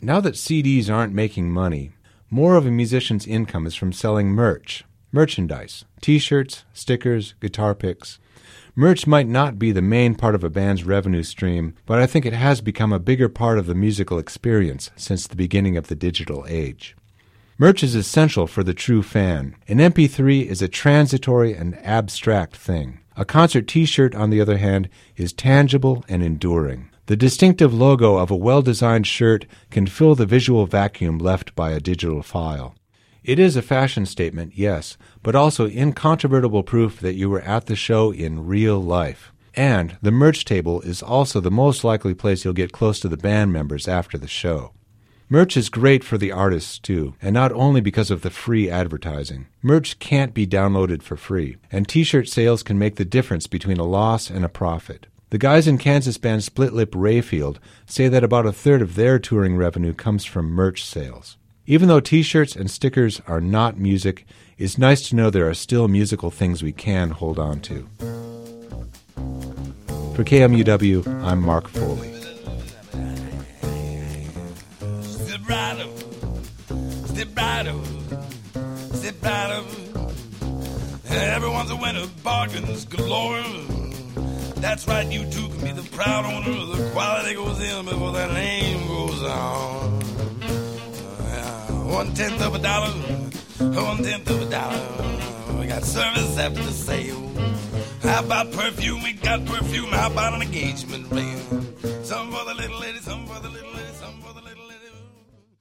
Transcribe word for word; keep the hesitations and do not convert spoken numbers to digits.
Now that C Ds aren't making money, more of a musician's income is from selling merch, merchandise, t-shirts, stickers, guitar picks. Merch might not be the main part of a band's revenue stream, but I think it has become a bigger part of the musical experience since the beginning of the digital age. Merch is essential for the true fan. An M P three is a transitory and abstract thing. A concert t-shirt, on the other hand, is tangible and enduring. The distinctive logo of a well-designed shirt can fill the visual vacuum left by a digital file. It is a fashion statement, yes, but also incontrovertible proof that you were at the show in real life. And the merch table is also the most likely place you'll get close to the band members after the show. Merch is great for the artists, too, and not only because of the free advertising. Merch can't be downloaded for free, and t-shirt sales can make the difference between a loss and a profit. The guys in Kansas band Split Lip Rayfield say that about a third of their touring revenue comes from merch sales. Even though t-shirts and stickers are not music, it's nice to know there are still musical things we can hold on to. For K M U W, I'm Mark Foley. Step right up, step right up, step right up. Everyone's a winner, bargains galore. That's right, you too can be the proud owner. The quality goes in before that name goes on. One tenth of a dollar, one tenth of a dollar. We got service after the sale. How about perfume? We got perfume. How about an engagement ring? Some for the little ladies.